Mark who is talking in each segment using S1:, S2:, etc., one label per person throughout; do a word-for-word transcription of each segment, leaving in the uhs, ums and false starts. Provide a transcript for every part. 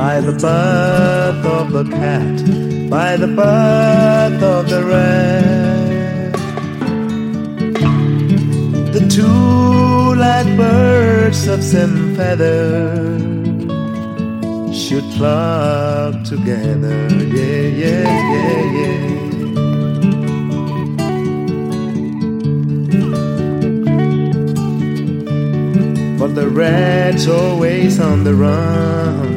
S1: by the birth of the cat, by the birth of the rat. The two like birds of same feather should flock together, yeah, yeah, yeah, yeah. But the rat's always on the run.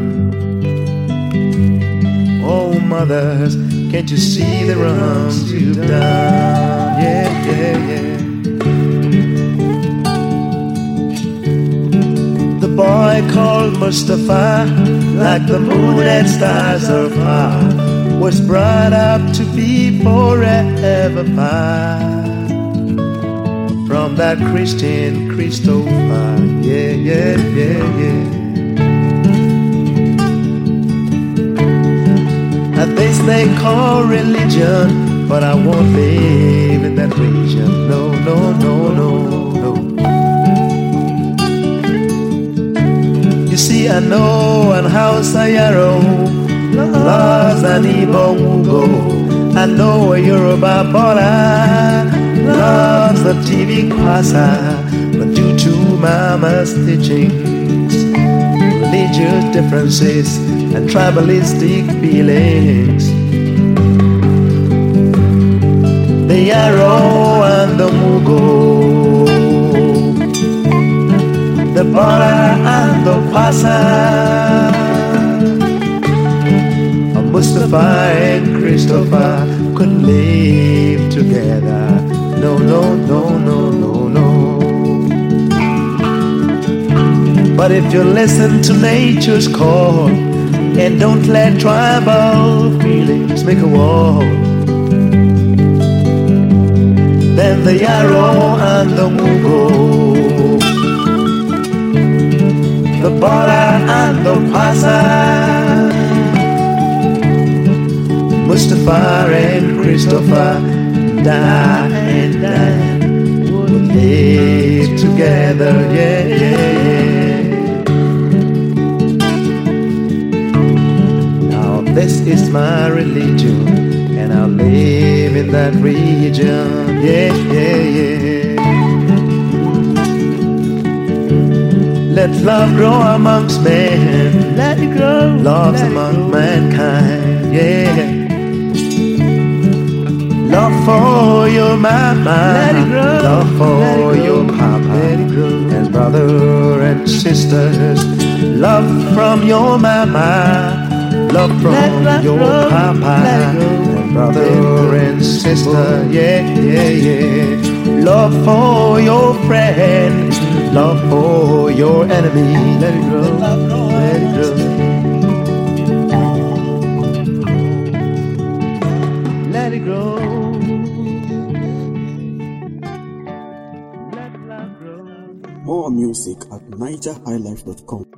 S1: Oh, mothers, can't you see the wrongs you've done? Yeah, yeah, yeah. The boy called Mustafa, like the moon and stars are far, was brought up to be forever part from that Christian Christopher, yeah, yeah, yeah, yeah. And this they call religion, but I won't live in that region, no, no, no, no, no. You see, I know and how Sayaro loves an Igbo Wugo. I know a Yoruba Bola loves the T V Kwasa, but due to Mama's teachings, religious differences and tribalistic feelings, the Yarrow and the Mugo, the Bola and the Kwasa, Mustafa and Christopher could live together. No, no, no, no, no, no. But if you listen to nature's call and don't let tribal feelings make a wall, then the Yarrow and the Mugo, the Bola and the Kwasa, Mustafa and Christopher, die and die, would live together, yeah, yeah, yeah. Now this is my religion, and I live in that region, yeah, yeah, yeah. Let love grow amongst men, let it grow, love's among mankind, yeah. Love for your mama, love for your papa, and brother and sisters. Love from your mama, love from your papa, and brother and sister. Yeah, yeah, yeah. Love for your friend, love for your enemy. Let it grow, let it grow. Let it grow.
S2: More music at niger high life dot com.